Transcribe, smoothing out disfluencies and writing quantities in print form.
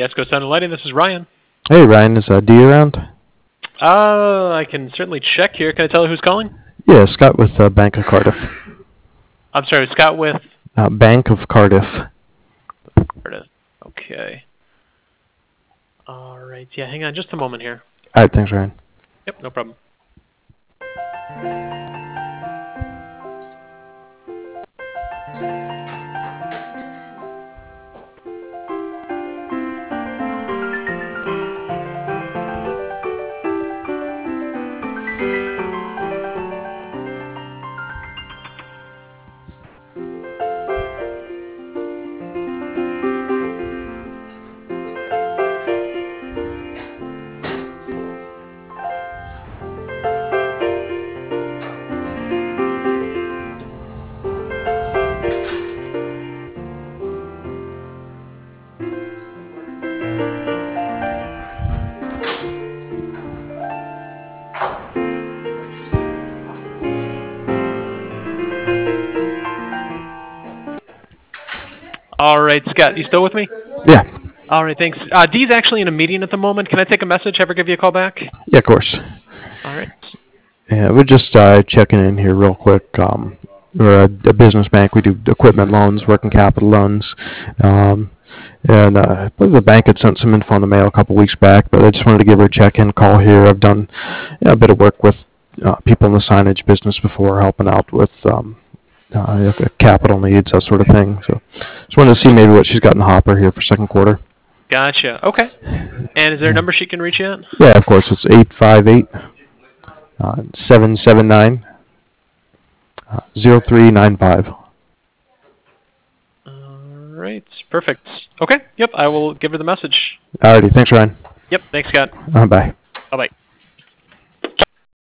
Gasco Sound and Lighting. This is Ryan. Hey, Ryan, is Dee around? I can certainly check here. Can I tell her who's calling? Yeah, Scott with Bank of Cardiff. I'm sorry, Scott with? Bank of Cardiff. Okay. All right. Yeah, hang on just a moment here. All right, thanks, Ryan. Yep, no problem. All right, Scott, you still with me? Yeah. All right, thanks. Dee's actually in a meeting at the moment. Can I take a message, have her give you a call back? Yeah, of course. All right. Yeah, we're just checking in here real quick. We're a business bank. We do equipment loans, working capital loans. And I believe the bank had sent some info in the mail a couple weeks back, but I just wanted to give her a check-in call here. I've done a bit of work with people in the signage business before, helping out with capital needs, that sort of thing. So just wanted to see maybe what she's got in the hopper here for second quarter. Gotcha. Okay. And is there a number she can reach you at? Yeah, of course. It's 858-779-0395. All right. Perfect. Okay. Yep, I will give her the message. Alrighty. Thanks, Ryan. Yep. Thanks, Scott. Bye. Bye-bye.